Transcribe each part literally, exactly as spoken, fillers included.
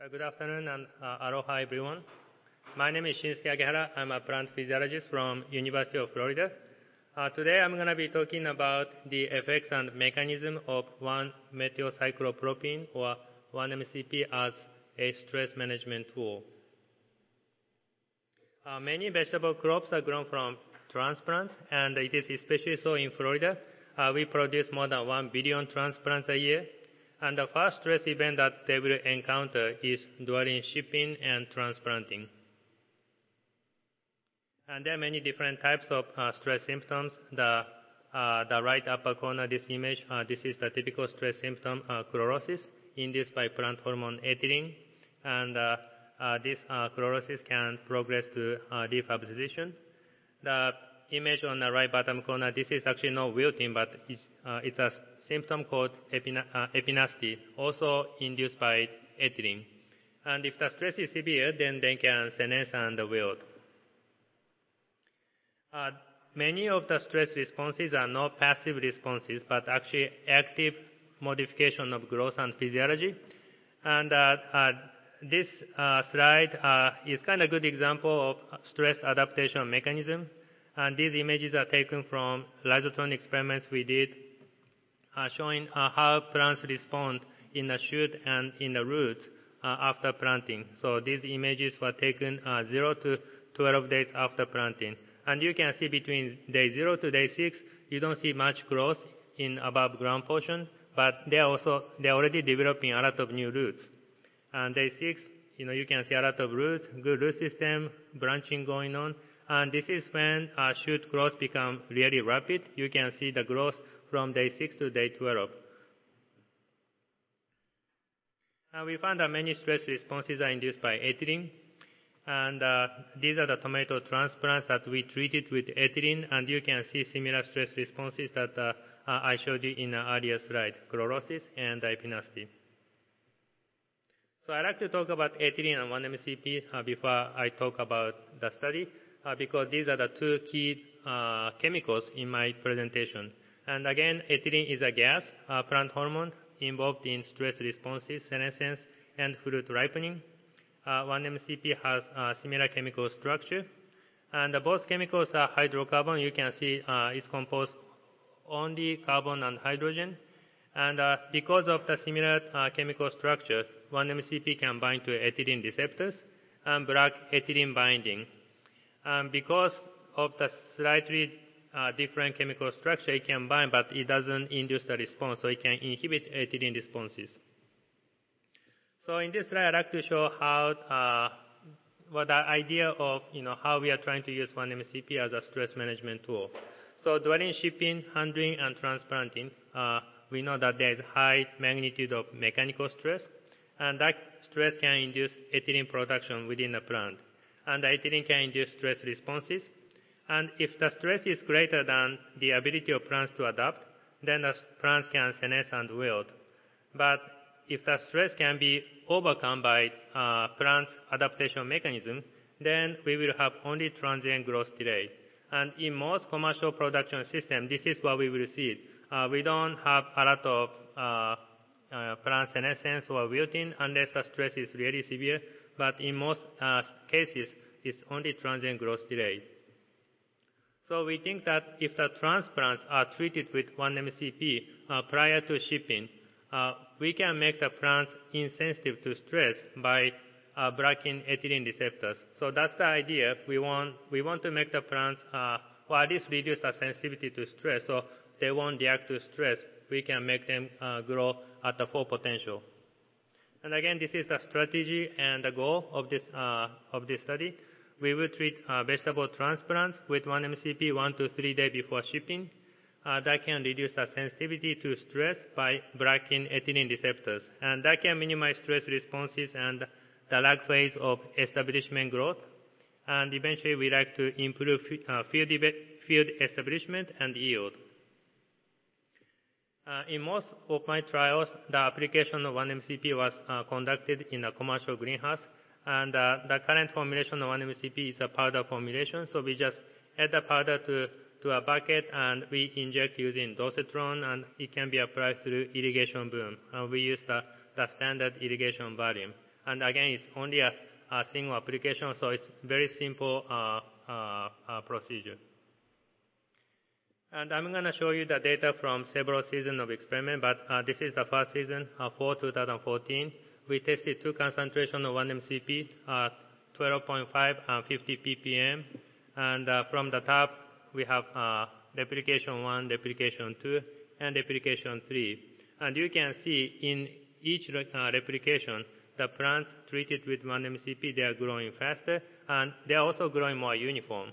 Uh, Good afternoon and uh, aloha everyone. My name is Shinsuke Agehara. I'm a plant physiologist from University of Florida. Uh, today I'm going to be talking about the effects and mechanism of one methylcyclopropene or one M C P as a stress management tool. Uh, many vegetable crops are grown from transplants, and it is especially so in Florida. Uh, we produce more than one billion transplants a year. And the first stress event that they will encounter is during shipping and transplanting. And there are many different types of uh, stress symptoms. The, uh, the right upper corner, this image, uh, this is the typical stress symptom, uh, chlorosis, induced by plant hormone ethylene. And uh, uh, this uh, chlorosis can progress to uh, leaf abscissation. The image on the right bottom corner, this is actually not wilting, but it's, uh, it's a symptom called epina uh, epinacity, also induced by ethylene. And if the stress is severe, then they can senesce and wilt. Uh, many of the stress responses are not passive responses, but actually active modification of growth and physiology. And uh, uh, this uh, slide uh, is kind of a good example of stress adaptation mechanism. And these images are taken from rhizotron experiments we did, Uh, showing uh, how plants respond in the shoot and in the roots uh, after planting. So these images were taken uh, zero to twelve days after planting. And you can see between day zero to day six, you don't see much growth in above ground portion, but they're also, they're already developing a lot of new roots. And day six, you know, you can see a lot of roots, good root system, branching going on. And this is when uh, shoot growth become really rapid. You can see the growth from day six to day twelve. Uh, we found that many stress responses are induced by ethylene. And uh, these are the tomato transplants that we treated with ethylene. And you can see similar stress responses that uh, uh, I showed you in an earlier slide, chlorosis and epinacity. So I'd like to talk about ethylene and one M C P uh, before I talk about the study, uh, because these are the two key uh, chemicals in my presentation. And again, ethylene is a gas, uh, plant hormone involved in stress responses, senescence, and fruit ripening. Uh, one M C P has a similar chemical structure. And uh, both chemicals are hydrocarbon. You can see uh, it's composed only carbon and hydrogen. And uh, because of the similar uh, chemical structure, one M C P can bind to ethylene receptors and block ethylene binding. And because of the slightly Uh, different chemical structure, it can bind, but it doesn't induce the response, so it can inhibit ethylene responses. So in this slide, I'd like to show how, uh, what the idea of, you know, how we are trying to use one M C P as a stress management tool. So during shipping, handling, and transplanting, uh, we know that there is high magnitude of mechanical stress, and that stress can induce ethylene production within the plant. And the ethylene can induce stress responses. And if the stress is greater than the ability of plants to adapt, then the plants can senesce and wilt. But if the stress can be overcome by uh, plants' adaptation mechanism, then we will have only transient growth delay. And in most commercial production systems, this is what we will see. Uh, we don't have a lot of uh, uh, plant senescence or wilting unless the stress is really severe. But in most uh, cases, it's only transient growth delay. So we think that if the transplants are treated with one M C P uh, prior to shipping, uh, we can make the plants insensitive to stress by uh, blocking ethylene receptors. So that's the idea. We want, we want to make the plants, uh, or at least reduce the sensitivity to stress, so they won't react to stress. We can make them uh, grow at the full potential. And again, this is the strategy and the goal of this, uh, of this study. We will treat uh, vegetable transplants with one M C P one to three days before shipping. Uh, that can reduce the sensitivity to stress by blocking ethylene receptors. And that can minimize stress responses and the lag phase of establishment growth. And eventually, we like to improve uh, field, field establishment and yield. Uh, in most of my trials, the application of one M C P was uh, conducted in a commercial greenhouse. And uh, the current formulation of one M C P is a powder formulation, so we just add the powder to, to a bucket and we inject using dosatron, and it can be applied through irrigation boom. And we use the, the standard irrigation volume. And again, it's only a, a single application, so it's very simple uh, uh, uh, procedure. And I'm going to show you the data from several seasons of experiment, but uh, this is the first season uh, for two thousand fourteen. We tested two concentrations of one M C P, uh, twelve point five and fifty p p m. And uh, from the top, we have uh, replication one, replication two, and replication three. And you can see in each uh, replication, the plants treated with one M C P, they are growing faster, and they are also growing more uniform.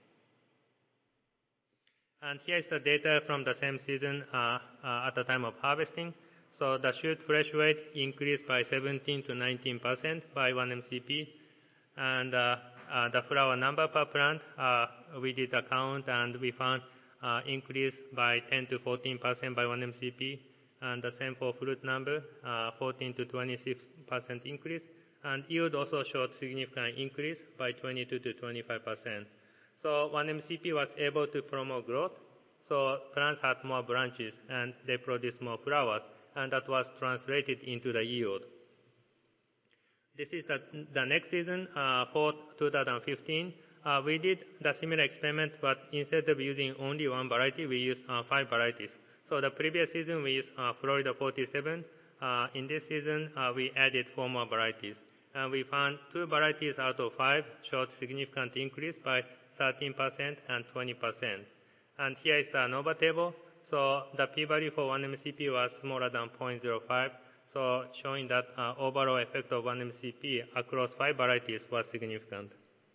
And here is the data from the same season uh, uh, at the time of harvesting. So the shoot fresh weight increased by seventeen to nineteen percent by one M C P. And uh, uh, the flower number per plant, uh, we did a count and we found uh, increase by ten to fourteen percent by one M C P. And the same for fruit number, uh, fourteen to twenty-six percent increase. And yield also showed significant increase by twenty-two to twenty-five percent. So one M C P was able to promote growth. So plants had more branches and they produced more flowers, and that was translated into the yield. This is the, the next season uh, for two thousand fifteen. Uh, we did the similar experiment, but instead of using only one variety, we used uh, five varieties. So the previous season we used uh, Florida forty-seven. Uh, in this season, uh, we added four more varieties. And we found two varieties out of five showed significant increase by thirteen percent and twenty percent. And here is the ANOVA table. So the p-value for one M C P was smaller than zero point zero five. So showing that uh, overall effect of one M C P across five varieties was significant.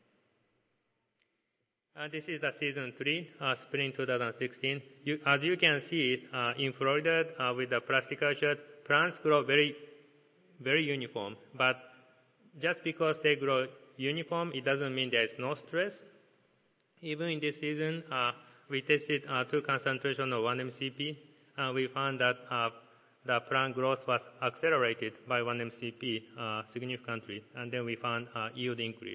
And this is the season three, uh, spring two thousand sixteen. You, as you can see, uh, in Florida uh, with the plastic orchard, plants grow very, very uniform. But just because they grow uniform, it doesn't mean there is no stress. Even in this season, uh, we tested uh, two concentrations of one M C P, and we found that uh, the plant growth was accelerated by one M C P uh, significantly, and then we found uh, yield increase.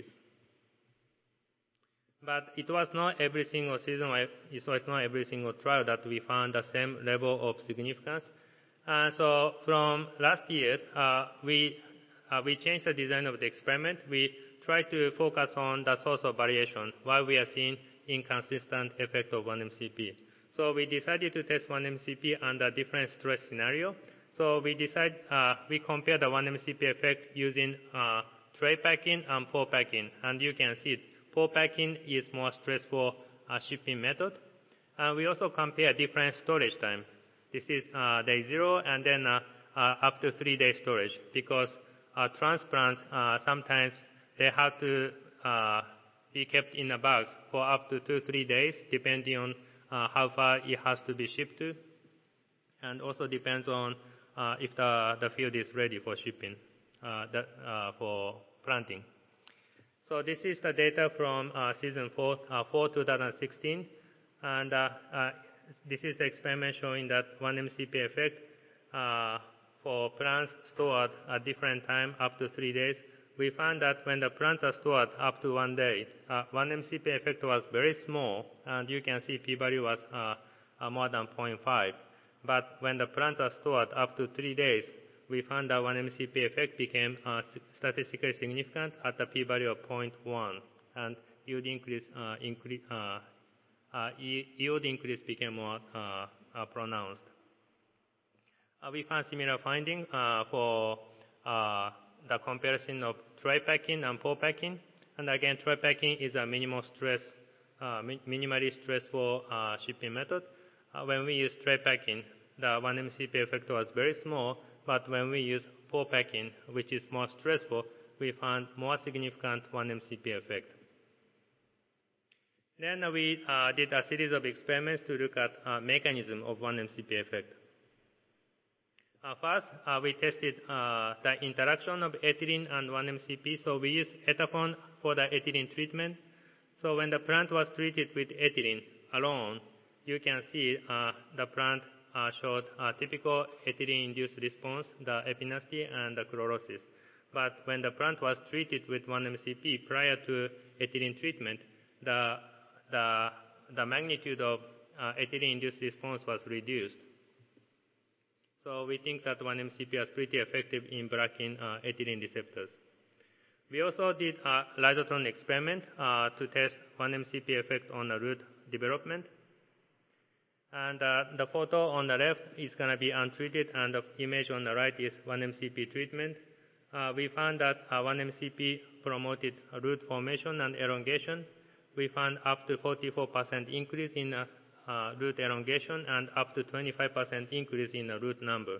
But it was not every single season, it was not every single trial that we found the same level of significance. Uh, so from last year, uh, we uh, we changed the design of the experiment. We tried to focus on the source of variation, why we are seeing inconsistent effect of one M C P. So we decided to test one M C P under different stress scenario. So we decide uh, we compare the one M C P effect using uh, tray packing and pour packing, and you can see it. Pour packing is more stressful uh, shipping method. And we also compare different storage time. This is uh, day zero and then uh, uh, up to three day storage, because uh, transplants uh, sometimes they have to uh, be kept in a box for up to two, three days, depending on uh, how far it has to be shipped to, and also depends on uh, if the, the field is ready for shipping, uh, the, uh, for planting. So this is the data from uh, season four, uh, four two thousand sixteen, and uh, uh, this is the experiment showing that one M C P effect uh, for plants stored at different time up to three days. We found that when the plants are stored up to one day, uh, one M C P effect was very small, and you can see p-value was uh, uh, more than zero point five. But when the plants are stored up to three days, we found that one M C P effect became uh, statistically significant at the p-value of zero point one, and yield increase, uh, increase, uh, uh, yield increase became more uh, uh, pronounced. Uh, we found similar finding uh, for uh, the comparison of tray packing and pour packing. And again, tray packing is a minimal stress, uh, mi minimally stressful uh, shipping method. Uh, when we use tray packing, the one M C P effect was very small, but when we use pour packing, which is more stressful, we found more significant one M C P effect. Then uh, we uh, did a series of experiments to look at uh, mechanism of one M C P effect. Uh, first, uh, we tested uh, the interaction of ethylene and one M C P. So we used Etafone for the ethylene treatment. So when the plant was treated with ethylene alone, you can see uh, the plant uh, showed a typical ethylene-induced response, the epinasty and the chlorosis. But when the plant was treated with one M C P prior to ethylene treatment, the, the, the magnitude of uh, ethylene-induced response was reduced. So we think that one M C P is pretty effective in blocking uh, ethylene receptors. We also did a lysotron experiment uh, to test one M C P effect on the root development. And uh, the photo on the left is going to be untreated, and the image on the right is one M C P treatment. Uh, we found that uh, one M C P promoted root formation and elongation. We found up to forty-four percent increase in uh, uh, root elongation and up to twenty-five percent increase in the root number.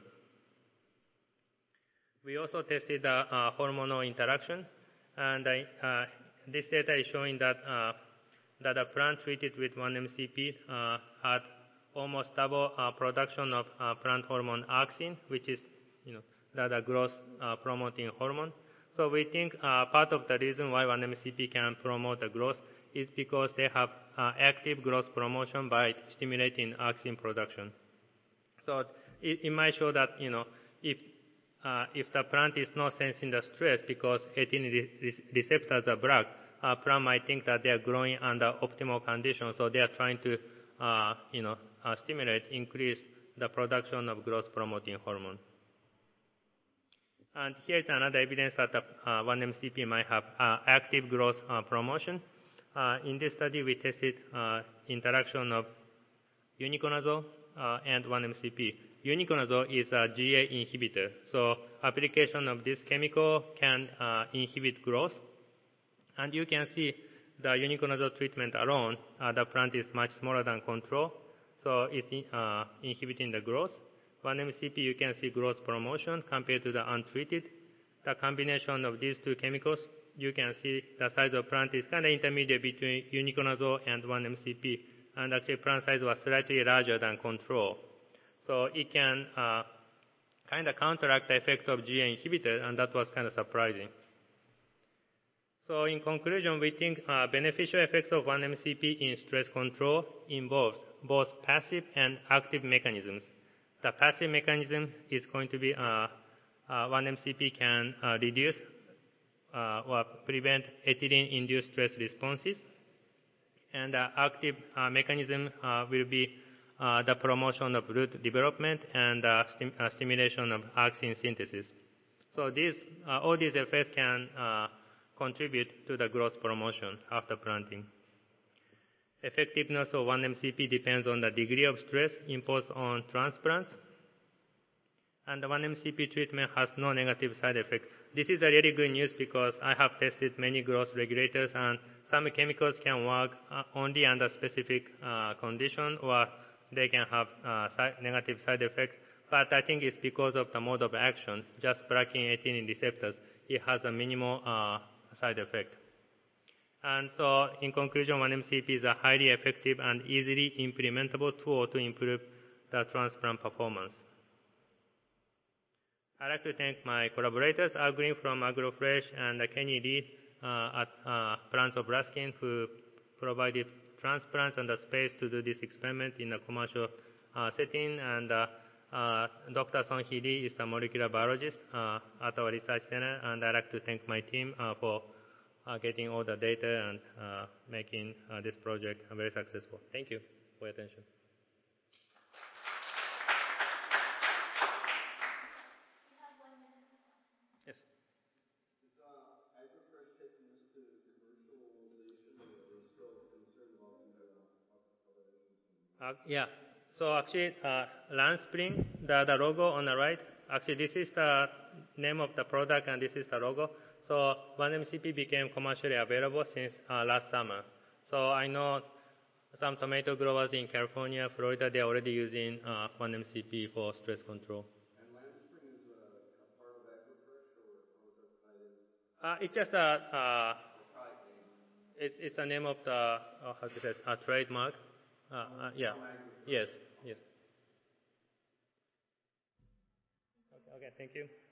We also tested the uh, hormonal interaction, and uh, this data is showing that uh, that a plant treated with one M C P uh, had almost double uh, production of uh, plant hormone auxin, which is, you know, the, the growth uh, promoting hormone. So we think uh, part of the reason why one M C P can promote the growth is because they have uh, active growth promotion by stimulating auxin production. So it, it might show that, you know, if uh, if the plant is not sensing the stress because ethylene re re receptors are blocked, uh, plant might think that they are growing under optimal conditions, so they are trying to, uh, you know, uh, stimulate, increase the production of growth promoting hormone. And here's another evidence that the, uh, one M C P might have uh, active growth uh, promotion. Uh, in this study, we tested uh, interaction of uniconazole uh, and one M C P. Uniconazole is a G A inhibitor, so application of this chemical can uh, inhibit growth. And you can see the uniconazole treatment alone, uh, the plant is much smaller than control, so it's in, uh, inhibiting the growth. one M C P, you can see growth promotion compared to the untreated. The combination of these two chemicals, you can see the size of plant is kind of intermediate between uniconazole and one M C P, and actually plant size was slightly larger than control. So it can uh, kind of counteract the effect of G A inhibitor, and that was kind of surprising. So in conclusion, we think uh, beneficial effects of one M C P in stress control involves both passive and active mechanisms. The passive mechanism is going to be uh, uh, one M C P can uh, reduce uh, or prevent ethylene-induced stress responses, and the active uh, mechanism uh, will be uh, the promotion of root development and uh, stim uh, stimulation of auxin synthesis. So these, uh, all these effects can uh, contribute to the growth promotion after planting. Effectiveness of one M C P depends on the degree of stress imposed on transplants, and the one M C P treatment has no negative side effects. This is a really good news because I have tested many growth regulators, and some chemicals can work uh, only under specific uh, condition, or they can have uh, side negative side effects. But I think it's because of the mode of action, just blocking ethylene receptors. It has a minimal uh, side effect. And so, in conclusion, one M C P is a highly effective and easily implementable tool to improve the transplant performance. I'd like to thank my collaborators, Al Green from AgroFresh and Kenny Lee uh, at uh, Plants of Ruskin, who provided transplants and the space to do this experiment in a commercial uh, setting. And uh, uh, Doctor Song-Hee Lee is a molecular biologist uh, at our research center. And I'd like to thank my team uh, for uh, getting all the data and uh, making uh, this project very successful. Thank you for your attention. Uh, yeah, so actually, uh, Land Spring, the, the logo on the right, actually this is the name of the product and this is the logo. So one M C P became commercially available since uh, last summer. So I know some tomato growers in California, Florida, they're already using uh, one M C P for stress control. And Land Spring is a, a part of AgroFresh, or how is that tied in? Uh, it's just a, uh, it's, it's the name of the, uh, how to say it, a trademark. Uh, uh, yeah. Yes. Yes. Okay, okay. Thank you.